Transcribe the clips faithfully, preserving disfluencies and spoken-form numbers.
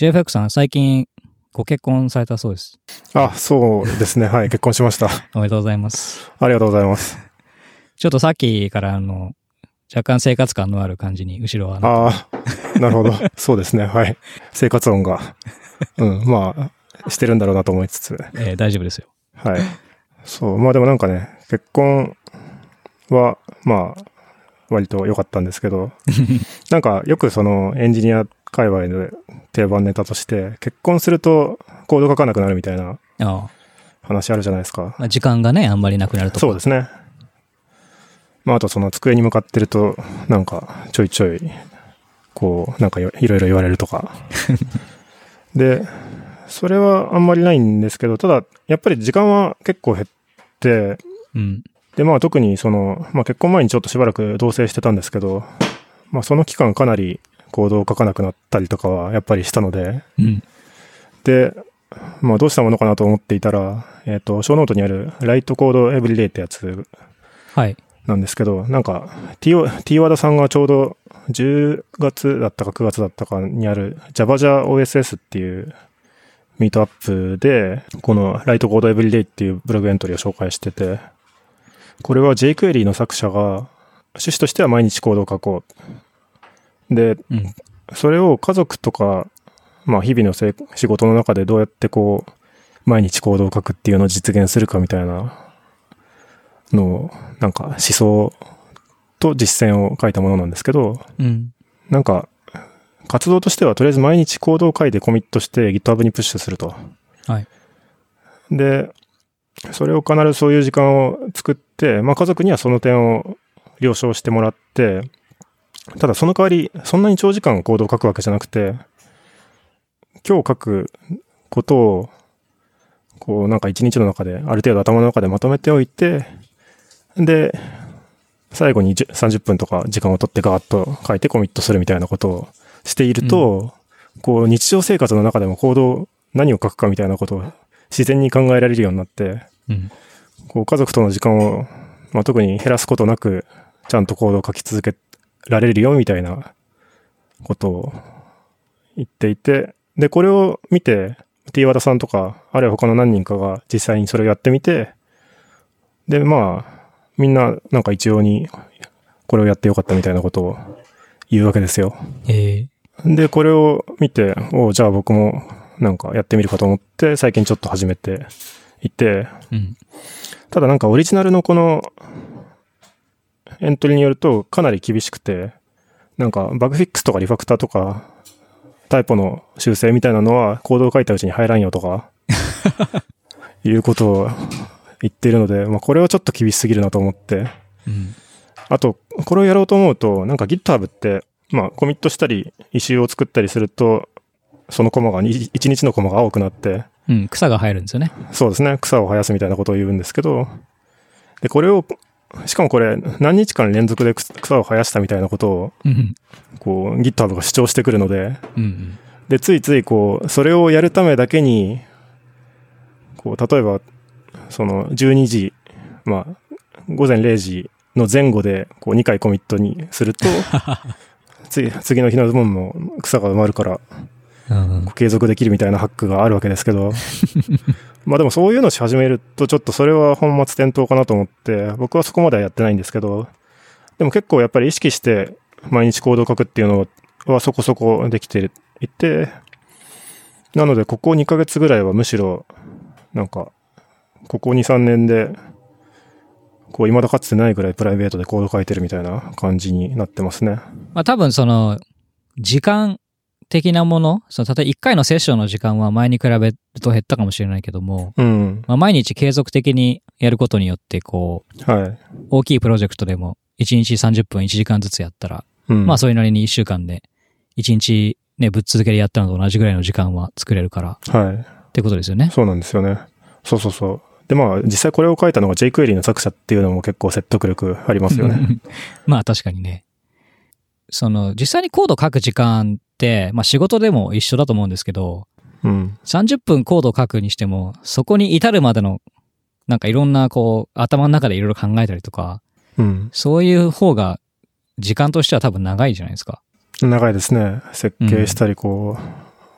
ジェイエフエックス さん、最近ご結婚されたそうです。 あ、そうですね。はい、結婚しました。 おめでとうございます。 ありがとうございます。 ちょっとさっきからあの、若干生活感のある感じに後ろはなって。 ああ、なるほど。そうですね。はい。生活音が、うん、まあ、してるんだろうなと思いつつ。 えー、大丈夫ですよ。 はい。そう、まあでもなんかね、結婚は、まあ、割と良かったんですけど、なんかよくそのエンジニア界隈で定番ネタとして、結婚するとコード書かなくなるみたいな話あるじゃないですか。 まあ、時間がね、あんまりなくなるとか。 そうですね。まああとその机に向かってると、なんかちょいちょい、こう、なんかいろいろ言われるとか。で、それはあんまりないんですけど、ただ、やっぱり時間は結構減って、 うん、 で、まあ特にその、まあ結婚前にちょっとしばらく同棲してたんですけど、まあその期間かなりコードを書かなくなったりとかはやっぱりしたので、 うん、 で、まあどうしたものかなと思っていたら、えっと、小ノートにあるライトコードエブリデイってやつなんですけど、はい、なんか T 和田さんがちょうどじゅうがつだったかくがつだったかにある Java オーエスエス っていうミートアップで、このライトコードエブリデイっていうブログエントリーを紹介してて、これは jQuery の作者が趣旨としては毎日コードを書こう。で、うん、それを家族とか、まあ日々の仕事の中でどうやってこう、毎日コードを書くっていうのを実現するかみたいなのを、なんか思想と実践を書いたものなんですけど、 うん、 なんか活動としてはとりあえず毎日コードを書いてコミットして GitHub にプッシュすると。 はい。 で、それを必ずそういう時間を作って、まあ家族にはその点を了承してもらって、ただその代わり、そんなに長時間コードを書くわけじゃなくて、今日書くことを、こうなんか一日の中で、ある程度頭の中でまとめておいて、で、最後にさんじゅっぷんとか時間を取ってガーッと書いてコミットするみたいなことをしていると、うん、こう日常生活の中でもコードを何を書くかみたいなことを自然に考えられるようになって、 うん、 こう家族との時間を、まあ、特に減らすことなくちゃんとコードを書き続けられるよみたいなことを言っていて、でこれを見て T 和田さんとかあるいは他の何人かが実際にそれをやってみて、でまあみんななんか一様にこれをやってよかったみたいなことを言うわけですよ。 へーでこれを見て、おじゃあ僕もなんかやってみるかと思って最近ちょっと始めていて、 うん、 ただなんかオリジナルのこのエントリーによるとかなり厳しくて、なんかバグフィックスとかリファクターとかタイプの修正みたいなのはコードを書いたうちに入らんよとかいうことを言っているので、まあ、これはちょっと厳しすぎるなと思って、 うん、 あとこれをやろうと思うとなんか GitHub ってまあコミットしたりイシューを作ったりするとそのコマがいちにちのコマが青くなって、 うん、草が生えるんですよね。 そうですね、草を生やすみたいなことを言うんですけど、でこれをしかもこれ何日間連続で草を生やしたみたいなことをこう GitHub が主張してくるので、 うんうん、 でついついこうそれをやるためだけにこう例えばそのじゅうにじ、まあ午前れいじの前後でこうにかいコミットにすると次次の日の分も草が埋まるから継続できるみたいなハックがあるわけですけどまあでもそういうのし始めるとちょっとそれは本末転倒かなと思って、僕はそこまではやってないんですけど、でも結構やっぱり意識して毎日コードを書くっていうのはそこそこできていて、なのでここにかげつぐらいはむしろなんかここにさんねんでこう未だかつてないぐらいプライベートでコード書いてるみたいな感じになってますね。 まあ多分その時間的なもの、その例えばいっかいのセッションの時間は前に比べると減ったかもしれないけども、 うんまあ、毎日継続的にやることによってこう、はい、 大きいプロジェクトでもいちにちさんじゅっぷんいちじかんずつやったら、うん、まあそれなりにいっしゅうかんでいちにちねぶっ続けでやったのと同じぐらいの時間は作れるから、 はい、 ってことですよね。 そうなんですよね。そうそうそう。でまあ実際これを書いたのが jQuery の作者っていうのも結構説得力ありますよね。 まあ確かにね。その実際にコード書く時間って、まあ、仕事でも一緒だと思うんですけど、 うん、 さんじゅっぷんコード書くにしてもそこに至るまでのなんかいろんなこう頭の中でいろいろ考えたりとか、 うん、 そういう方が時間としては多分長いじゃないですか。 長いですね。設計したりこう、うん、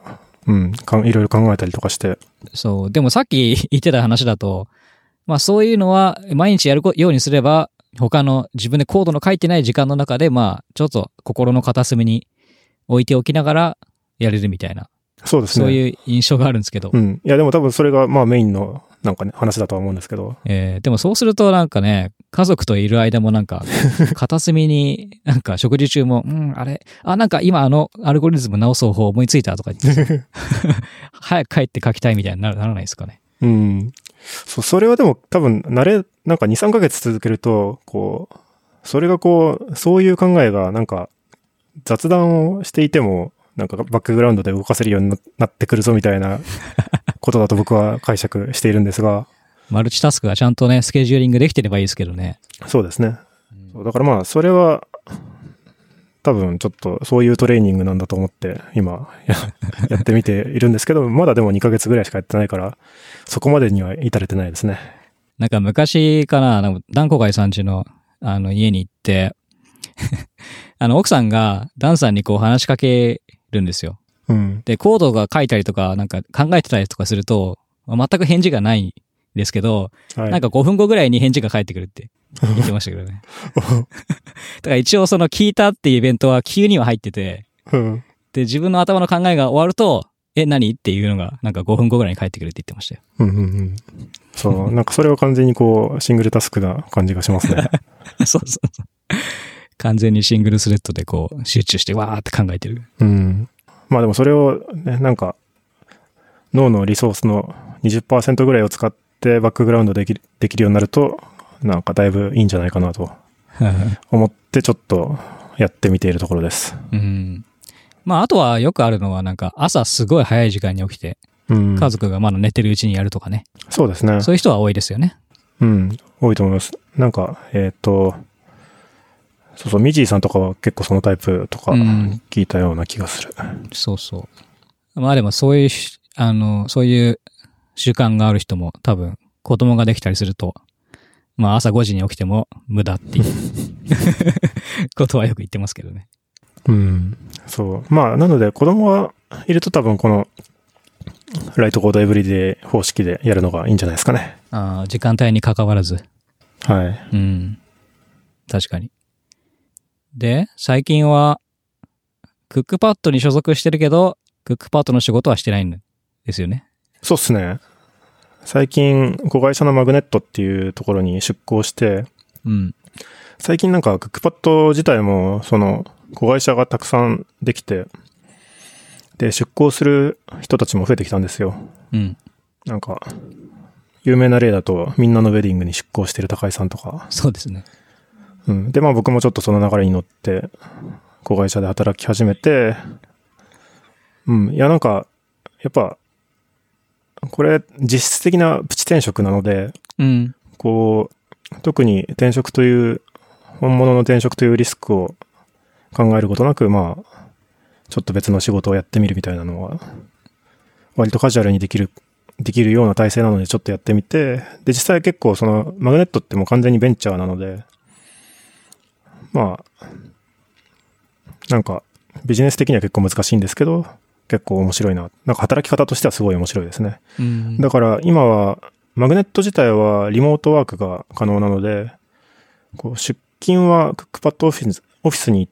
うん、かいろいろ考えたりとかして。 そう。でもさっき言ってた話だと、まあそういうのは毎日やるようにすれば、他の自分でコードの書いてない時間の中で、まあちょっと心の片隅に置いておきながらやれるみたいな。 そうですね。 そういう印象があるんですけど。 うん。いやでも多分それがまあメインのなんかね、話だとは思うんですけど。 えー、でもそうするとなんかね、家族といる間もなんか、片隅になんか食事中も、うん、あれ、あ、なんか今あのアルゴリズム直す方法思いついたとか言って、早く帰って書きたいみたいにならないですかね。 うん。そう、それはでも多分慣れ、なんかに、さんかげつ続けると、こう、それがこう、そういう考えがなんか雑談をしていても、なんかバックグラウンドで動かせるようになってくるぞみたいなことだと僕は解釈しているんですが。 マルチタスクがちゃんとね、スケジューリングできてればいいですけどね。 そうですね。うん、だからまあ、それは、多分ちょっとそういうトレーニングなんだと思って今 や, やってみているんですけど、まだでもにかげつぐらいしかやってないから、そこまでには至れてないですね。 なんか昔かな、ダンコガイさん家のあの家に行って、あの奥さんがダンさんにこう話しかけるんですよ。 うん、で、 コードが書いたりとか、なんか考えてたりとかすると、全く返事がないんですけど、はい、なんかごふんごぐらいに返事が返ってくるって言ってましたけどね。だから一応その聞いたっていうイベントは急には入ってて、 うん、 で、自分の頭の考えが終わると、え、何っていうのが、なんかごふんごぐらいに返ってくるって言ってましたよ。 うんうんうん、そう、なんかそれは完全にこう、シングルタスクな感じがしますね。 そうそうそう。完全にシングルスレッドでこう、集中してわーって考えてる。 うん。まあでもそれをね、なんか、脳のリソースの にじゅっパーセント ぐらいを使ってバックグラウンドできる、できるようになると、なんかだいぶいいんじゃないかなと思ってちょっとやってみているところです。 うん。まああとはよくあるのはなんか朝すごい早い時間に起きて、うん、家族がまだ寝てるうちにやるとかね。 そうですね。 そういう人は多いですよね。 うん、多いと思います。なんか、えっと、そうそう、ミジーさんとかは結構そのタイプとか聞いたような気がする。うん、 そうそう。まあでもそういう、あの、そういう習慣がある人も多分子供ができたりすると、まあ朝ごじに起きても無駄っていうことはよく言ってますけどね。 うん。そう。まあなので子供がいると多分このライトコードエブリデイ方式でやるのがいいんじゃないですかね。 ああ、時間帯に関わらず。 はい。 うん。確かに。で、最近は、クックパッドに所属してるけど、クックパッドの仕事はしてないんですよね。 そうっすね。最近、子会社のマグネットっていうところに出向して、 うん。 最近なんかクックパッド自体も、その、子会社がたくさんできて、で、出向する人たちも増えてきたんですよ。 うん。 なんか、有名な例だと、みんなのウェディングに出向してる高井さんとか。 そうですね。 うん。で、まあ僕もちょっとその流れに乗って、子会社で働き始めて、うん。いや、なんか、やっぱ、これ、実質的なプチ転職なので、 うん。 こう、特に転職という、本物の転職というリスクを考えることなく、まあ、ちょっと別の仕事をやってみるみたいなのは、割とカジュアルにできる、できるような体制なのでちょっとやってみて、で、実際結構その、マグネットってもう完全にベンチャーなので、まあ、なんか、ビジネス的には結構難しいんですけど、結構面白いな。なんか働き方としてはすごい面白いですね。 うん、 だから今は、マグネット自体はリモートワークが可能なので、こう出勤はクックパッドオフィス、オフィスに行って、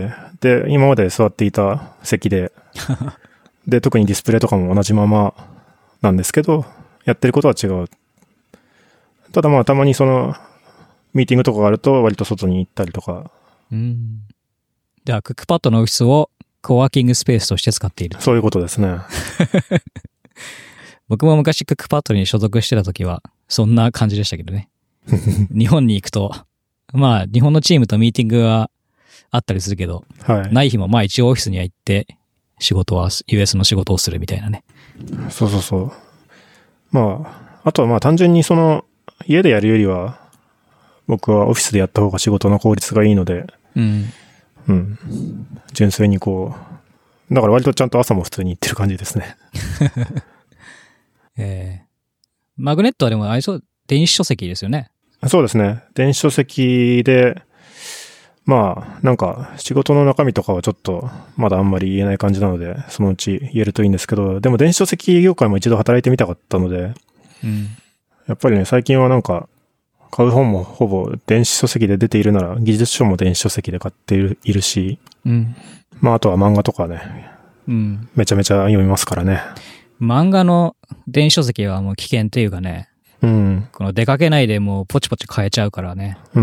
で、今まで座っていた席で、で、特にディスプレイとかも同じままなんですけど、やってることは違う。ただまあたまにその、ミーティングとかがあると割と外に行ったりとか。 うん。じゃあ、クックパッドのオフィスをコワーキングスペースとして使っている。 そういうことですね。 僕も昔クックパッドに所属してた時は、そんな感じでしたけどね。日本に行くと、まあ、日本のチームとミーティングはあったりするけど、 はい、 ない日もまあ一応オフィスには行って、仕事は、ユーエス の仕事をするみたいなね。 そうそうそう。まあ、あとはまあ単純にその、家でやるよりは、僕はオフィスでやった方が仕事の効率がいいので、 うん。 うん。純粋にこう、だから割とちゃんと朝も普通に行ってる感じですね。 えー、マグネットはでもあれそう、電子書籍ですよね。 そうですね。電子書籍で、 まあ、なんか仕事の中身とかはちょっとまだあんまり言えない感じなので、そのうち言えるといいんですけど、でも電子書籍業界も一度働いてみたかったので、 うん。 やっぱりね、最近はなんか、買う本もほぼ電子書籍で出ているなら、技術書も電子書籍で買っているいるし、 うん。 まああとは漫画とかね、 うん。 めちゃめちゃ読みますからね。 漫画の電子書籍はもう危険っていうかね、 うん。 この出かけないでもうポチポチ変えちゃうからね。 うん、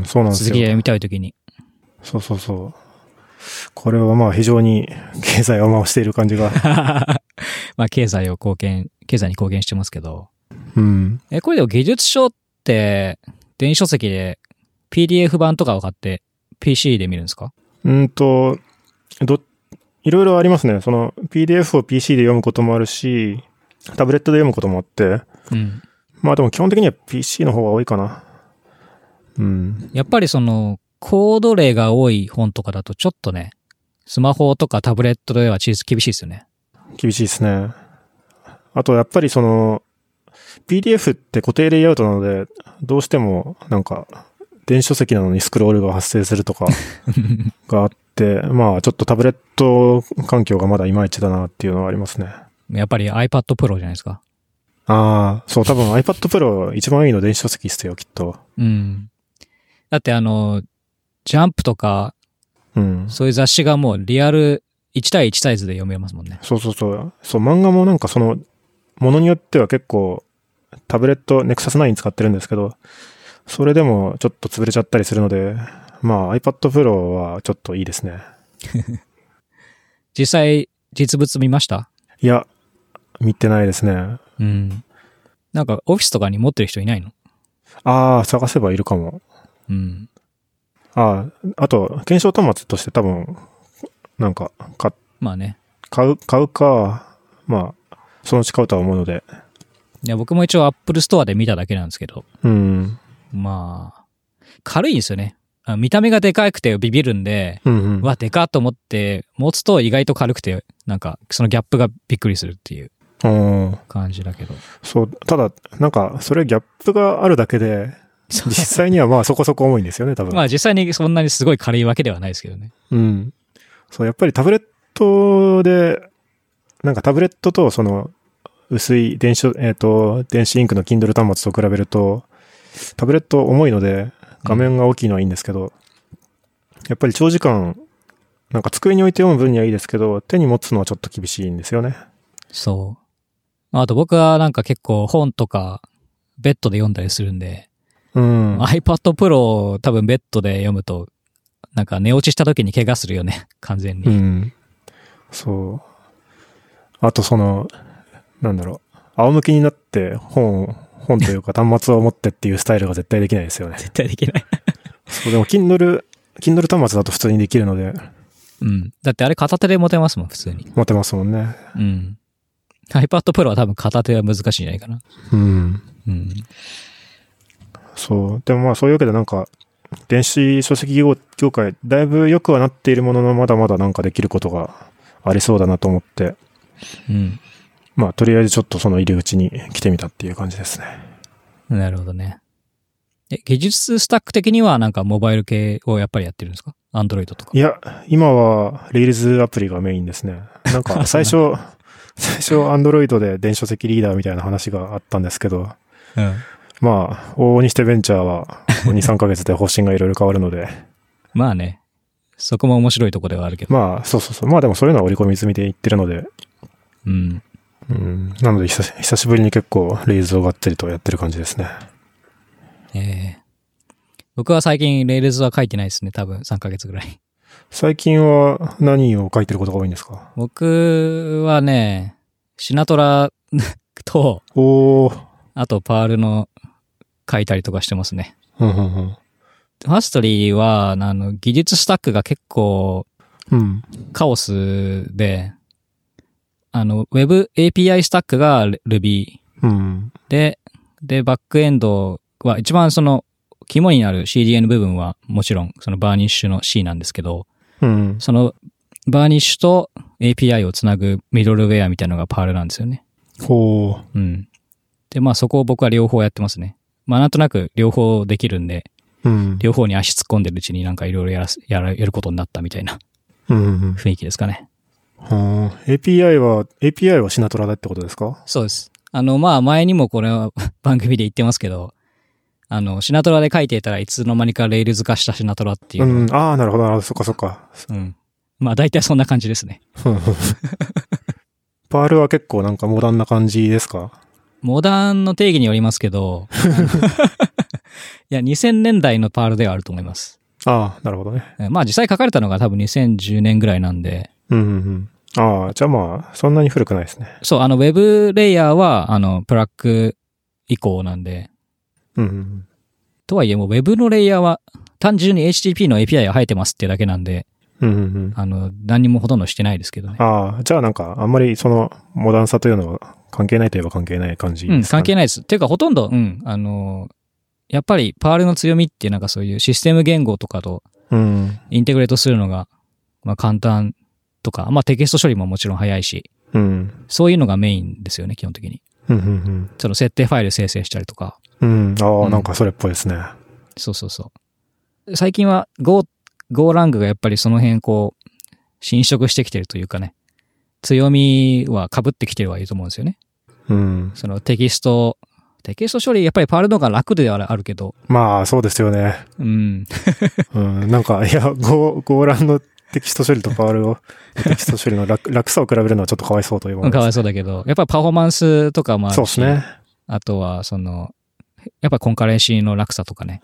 そうなんですよ。 続きで読みたいときに。 そうそうそう。これはまあ非常に経済を回している感じが。 まあ経済を貢献、経済に貢献してますけど。 うん。 え、これでも技術書って電子書籍で ピーディーエフ 版とかを買って ピーシー で見るんですか？ うんと、ど、いろいろありますね。その ピーディーエフ を ピーシー で読むこともあるし、タブレットで読むこともあって、 うん。 まあでも基本的には ピーシー の方が多いかな。うん。 やっぱりそのコード例が多い本とかだとちょっとね、スマホとかタブレットでは厳しいですよね。 厳しいですね。あとやっぱりその ピーディーエフ って固定レイアウトなので、どうしてもなんか電子書籍なのにスクロールが発生するとかがあって、まあちょっとタブレット環境がまだいまいちだなっていうのはありますね。 やっぱり iPad Pro じゃないですか。 ああ、そう多分 iPad Pro 一番いいの電子書籍っすよ、きっと。 うん。だってあの、ジャンプとか、 うん。 そういう雑誌がもうリアルいち対いちサイズで読めますもんね。 そうそうそう。そう、漫画もなんかその、ものによっては結構、タブレット、ネクサスナイン使ってるんですけど、それでもちょっと潰れちゃったりするので、まあ iPad Pro はちょっといいですね。 実際、実物見ました？ いや、見てないですね。 うん。なんかオフィスとかに持ってる人いないの？ ああ、探せばいるかも。 うん。 ああ、あと、検証端末として多分、なんか、か、 まあね。 買う、買うか、まあ、そのうち買うとは思うので。 いや、僕も一応 Apple Store で見ただけなんですけど。 うん。 まあ、軽いんですよね。見た目がでかくてビビるんで、 うんうん。 わ、でかっと思って持つと意外と軽くて、なんかそのギャップがびっくりするっていう感じだけど。 そう、ただ、なんか、それギャップがあるだけで、実際にはまあそこそこ重いんですよね、多分。 まあ実際にそんなにすごい軽いわけではないですけどね。 うん。そう、やっぱりタブレットで、なんかタブレットとその、薄い電子、えっと、電子インクの Kindle 端末と比べると、タブレット重いので、画面が大きいのはいいんですけど、うん、やっぱり長時間、なんか机に置いて読む分にはいいですけど、手に持つのはちょっと厳しいんですよね。 そう。あと僕はなんか結構本とか、ベッドで読んだりするんで、 うん、 iPad Pro 多分ベッドで読むと、なんか寝落ちした時に怪我するよね、完全に。 うん。そう。あとその、なんだろう、仰向きになって本、本というか端末を持ってっていうスタイルが絶対できないですよね。 絶対できない。 そう、でも Kindle、Kindle 端末だと普通にできるので。 うん。だってあれ片手で持てますもん、普通に。 持てますもんね。 うん。iPad Pro は多分片手は難しいんじゃないかな。 うん。 うん。 そう。でもまあそういうわけでなんか、電子書籍業界、だいぶ良くはなっているものの、まだまだなんかできることがありそうだなと思って。 うん。 まあとりあえずちょっとその入り口に来てみたっていう感じですね。 なるほどね。え、技術スタック的にはなんかモバイル系をやっぱりやってるんですか？ Android とか。 いや、今は Rails アプリがメインですね。なんか最初、最初 Android で電子書籍リーダーみたいな話があったんですけど、 うん。 まあ、往々にしてベンチャーはに、さんかげつで方針がいろいろ変わるので。 まあね。そこも面白いとこではあるけど。 まあ、そうそうそう。まあでもそういうのは織り込み済みで言ってるので。 うん。 うん。なので久し、久しぶりに結構レイズをがっつりとやってる感じですね。 ええー。僕は最近レールズは書いてないですね。多分さんかげつぐらい。 最近は何を書いてることが多いんですか？ 僕はね、シナトラと、 おー。 あとパールの書いたりとかしてますね。 うんうんうん。 ファストリーは、あの、技術スタックが結構、カオスで、あの、Web エーピーアイ スタックが Ruby、 うん、 で、で、バックエンドは一番その、肝になる シーディーエー の部分はもちろん、そのバーニッシュの C なんですけど、 うん、 その、バーニッシュと エーピーアイ をつなぐミドルウェアみたいなのがパールなんですよね。 ほう。 うん。で、まあそこを僕は両方やってますね。まあなんとなく両方できるんで、 うん、 両方に足突っ込んでるうちになんかいろいろやらす、やら、やることになったみたいな雰囲気ですかね。 うんうん、はあ、エーピーアイ は、エーピーアイ はシナトラだってことですか？ そうです。あの、まあ前にもこれは番組で言ってますけど、あの、シナトラで書いていたらいつの間にかレールズ化したシナトラっていう。 うん、ああ、なるほど、なるほど、そっかそっか。 うん。まあ大体そんな感じですね。 パールは結構なんかモダンな感じですか？ モダンの定義によりますけど、いや、にせんねんだいのパールではあると思います。 ああ、なるほどね。 まあ実際書かれたのが多分にせんじゅうねんぐらいなんで。 うんうんうん。ああ、じゃあまあ、そんなに古くないですね。 そう、あの、ウェブレイヤーは、あの、プラック以降なんで。 うんうんうん。 とはいえ、もうウェブのレイヤーは、単純に エイチティーピー の エーピーアイ が生えてますってだけなんで、 うんうんうん、 あの、何にもほとんどしてないですけどね。 ああ、じゃあなんか、あんまりその、モダンさというのは関係ないといえば関係ない感じですかね。 うん、関係ないです。ていうか、ほとんど、うん、あの、やっぱり、パールの強みってなんかそういうシステム言語とかと、インテグレートするのが、まあ簡単とか、まあテキスト処理ももちろん早いし、 うん、 そういうのがメインですよね、基本的に。 うんうんうん、 その設定ファイル生成したりとか。 うん、ああ、うん、なんかそれっぽいですね。 そうそうそう。最近は Go、Go ラングがやっぱりその辺こう、侵食してきてるというかね、強みは被ってきてるはいいと思うんですよね。 うん。 そのテキスト、テキスト処理やっぱりパールの方が楽ではあるけど。 まあ、そうですよね。 うん。 うん、なんか、いや、Go、Go ランのテキスト処理とパールを、テキスト処理の 楽, 楽さを比べるのはちょっとかわいそうというものです。 かわいそうだけど、やっぱりパフォーマンスとかもあるし。 そうですね。 あとは、その、やっぱコンカレンシーの楽さとかね。 うん。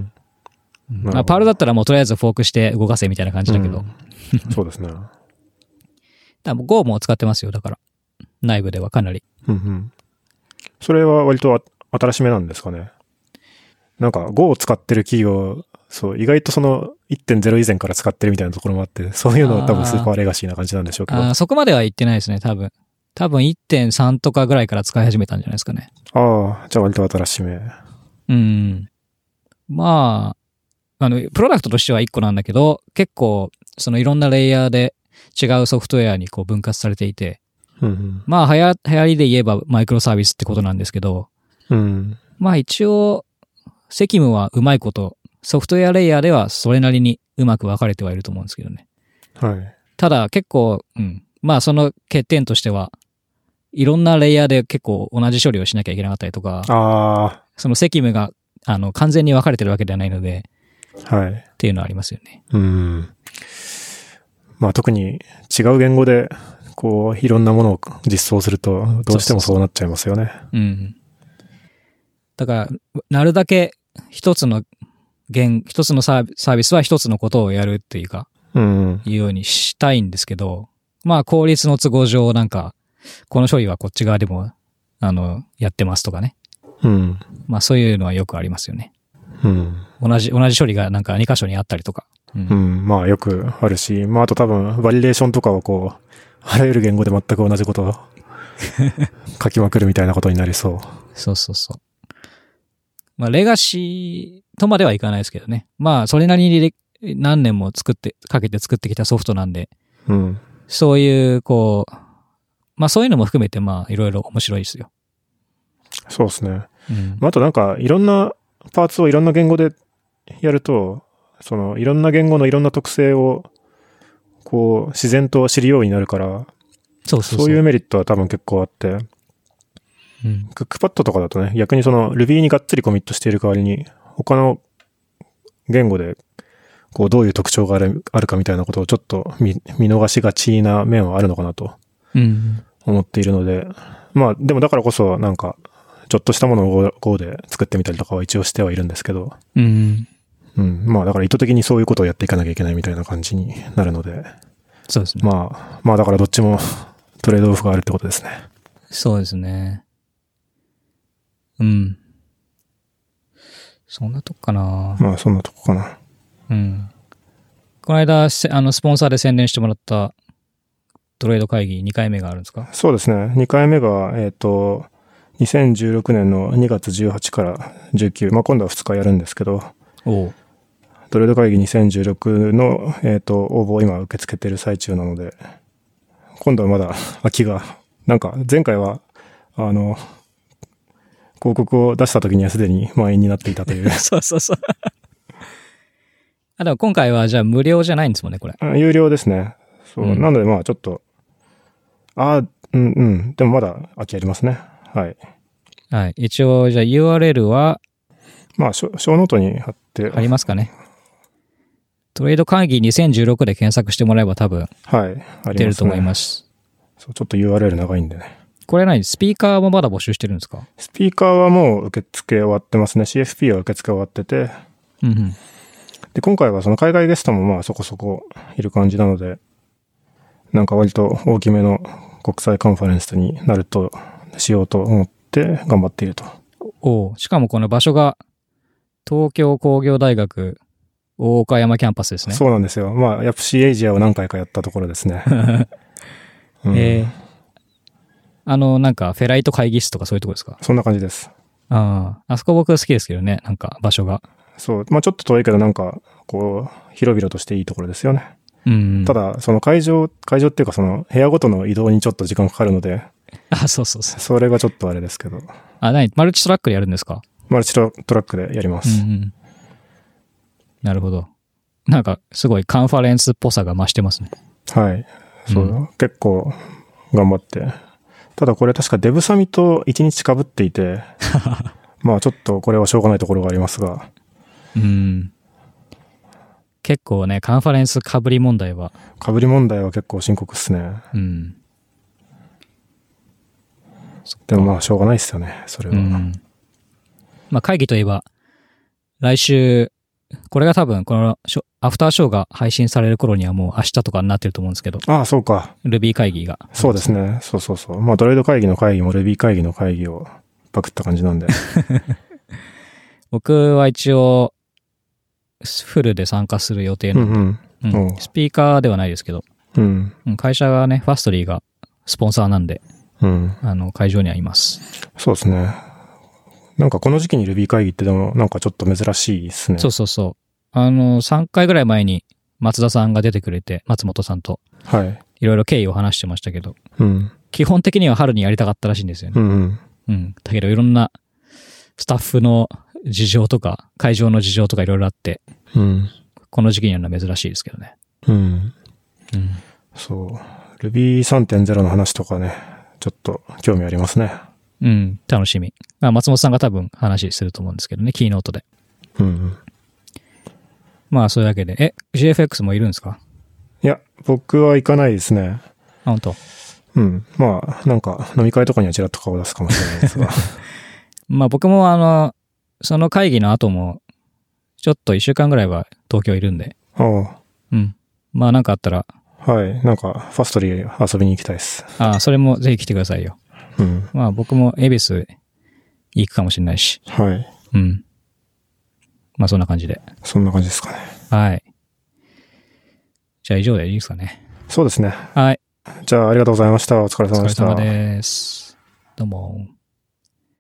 まあ、パールだったらもうとりあえずフォークして動かせみたいな感じだけど。 うん、そうですね。 だ Go も使ってますよ、だから。内部ではかなり。 うんうん。それは割と新しめなんですかね。なんか Go を使ってる企業、そう、意外とその いってんゼロ 以前から使ってるみたいなところもあって、そういうのは多分スーパーレガシーな感じなんでしょうけど。 ああ、そこまでは言ってないですね、多分。多分 いってんさん とかぐらいから使い始めたんじゃないですかね。 ああ、じゃあ割と新しめ。 うん。まあ、あの、プロダクトとしてはいっこなんだけど、結構、そのいろんなレイヤーで違うソフトウェアにこう分割されていて、 うんうん、 まあ、流行、流行りで言えばマイクロサービスってことなんですけど、 うん、 まあ一応、セキムはうまいこと、ソフトウェアレイヤーではそれなりにうまく分かれてはいると思うんですけどね。 はい。 ただ結構、うん。まあその欠点としては、いろんなレイヤーで結構同じ処理をしなきゃいけなかったりとか、 あそのセキムがあの完全に分かれてるわけではないので、 はい。 っていうのはありますよね。 うん。まあ特に違う言語で、こう、いろんなものを実装すると、どうしてもそうなっちゃいますよね。 そうそうそう。うん。だから、なるだけ一つの言、一つのサービスは一つのことをやるっていうか、 うん、 いうようにしたいんですけど、まあ効率の都合上なんか、この処理はこっち側でも、あの、やってますとかね。 うん。 まあそういうのはよくありますよね。 うん。 同じ、同じ処理がなんかに箇所にあったりとか。 うん、うん、まあよくあるし、まああと多分、バリデーションとかをこう、あらゆる言語で全く同じことを書きまくるみたいなことになりそう。 そうそうそう。まあレガシーとまではいかないですけどね。まあそれなりに何年も作って、かけて作ってきたソフトなんで、 うん、 そういう、こう、まあそういうのも含めてまあいろいろ面白いですよ。 そうですね。 うん、 あとなんかいろんなパーツをいろんな言語でやると、そのいろんな言語のいろんな特性をこう自然と知るようになるから、 そうそうそう。 そういうメリットは多分結構あって、うん、クックパッドとかだとね、逆にその Ruby にがっつりコミットしている代わりに、他の言語でこうどういう特徴がある、あるかみたいなことをちょっと 見, 見逃しがちな面はあるのかなと思っているので、うん、まあでもだからこそなんかちょっとしたものを Go で作ってみたりとかは一応してはいるんですけど、 うん、 うん、まあだから意図的にそういうことをやっていかなきゃいけないみたいな感じになるので、 そうですね。 まあまあだからどっちもトレードオフがあるってことですね。 そうですね。うん。そんなとこかな。 まあそんなとこかな。 うん。この間、あの、スポンサーで宣伝してもらったトレード会議にかいめがあるんですか？ そうですね。にかいめが、えっと、にせんじゅうろくねんのにがつじゅうはちからじゅうく、まあ今度はふつかやるんですけど、 おう。 トレード会議にせんじゅうろくの、えっと、応募を今受け付けてる最中なので、今度はまだ空きが、なんか前回は、あの、広告を出した時にはすでに満員になっていたという。 そうそうそう。 あ、でも今回はじゃあ無料じゃないんですもんね、これ。 あ有料ですね。そう。 うんなのでまあちょっと、ああ、うんうん。でもまだ空きありますね。はい。 はい。一応、じゃあ ユーアールエル はまあ、ショショーノートに貼って。 ありますかね。トレード会議にせんじゅうろくで検索してもらえば多分、 はい。ありますね。 出ると思います。 そう、ちょっと ユーアールエル 長いんでね。 これ何スピーカーもまだ募集してるんですか？ スピーカーはもう受付終わってますね。シーエフピー は受付終わってて。 うんうん。 で、今回はその海外ゲストもまあそこそこいる感じなので、なんか割と大きめの国際カンファレンスになると、しようと思って頑張っていると。 おうしかもこの場所が、東京工業大学大岡山キャンパスですね。 そうなんですよ。まあ、ヤプシーエイジアを何回かやったところですね。うん、 えー、あの、なんか、フェライト会議室とかそういうとこですか？ そんな感じです。 ああ、あそこ僕好きですけどね、なんか場所が。 そう。まあちょっと遠いけどなんか、こう、広々としていいところですよね。 うん、うん。 ただ、その会場、会場っていうかその部屋ごとの移動にちょっと時間かかるので、 あ、そうそうそう。 それがちょっとあれですけど。 あ、何マルチトラックでやるんですか？ マルチトラックでやります。 うんうん。なるほど。なんか、すごいカンファレンスっぽさが増してますね。 はい。そう、うん、結構頑張って。ただこれ確かデブサミといちにち被っていて、まあちょっとこれはしょうがないところがありますが。 うん。結構ね、カンファレンス被り問題は。 被り問題は結構深刻っすね。 うん。 でもまあしょうがないですよね、それは。うん、 まあ会議といえば、来週、これが多分このアフターショーが配信される頃にはもう明日とかになってると思うんですけど。 ああ、そうか。 Ruby 会議が。 そうですね。そうそうそう。まあドレード会議の会議も Ruby 会議の会議をパクった感じなんで。 僕は一応、フルで参加する予定なんで、うんうんうん、スピーカーではないですけど、うん、会社がね、ファストリーがスポンサーなんで、うん、あの会場にはいます。 そうですね。なんかこの時期に Ruby 会議ってでもなんかちょっと珍しいですね。 そうそうそう。あの、さんかいぐらい前に松田さんが出てくれて、松本さんと、はい。いろいろ経緯を話してましたけど、うん。基本的には春にやりたかったらしいんですよね。うん、うん。うん。だけどいろんなスタッフの事情とか、会場の事情とかいろいろあって、うん。この時期にやるのは珍しいですけどね。うん。うん。 そう。Ruby さんてんゼロ の話とかね、ちょっと興味ありますね。 うん、楽しみ。まあ、松本さんが多分話すると思うんですけどね、キーノートで。うん、うん。まあ、そういうわけで。え、ジーエフエックス もいるんですか？ いや、僕は行かないですね。 あ、本当。 うん。まあ、なんか、飲み会とかにはちらっと顔出すかもしれないですが。 まあ、僕もあの、その会議の後も、ちょっと一週間ぐらいは東京いるんで。 ああ。 うん。まあ、なんかあったら。 はい。なんか、ファストリー遊びに行きたいです。 ああ、それもぜひ来てくださいよ。うん、まあ僕も恵比寿行くかもしれないし。はい。うん。まあそんな感じで。 そんな感じですかね。 はい。じゃあ以上でいいですかね。 そうですね。 はい。 じゃあありがとうございました。お疲れ様でした。 お疲れ様です。どうも。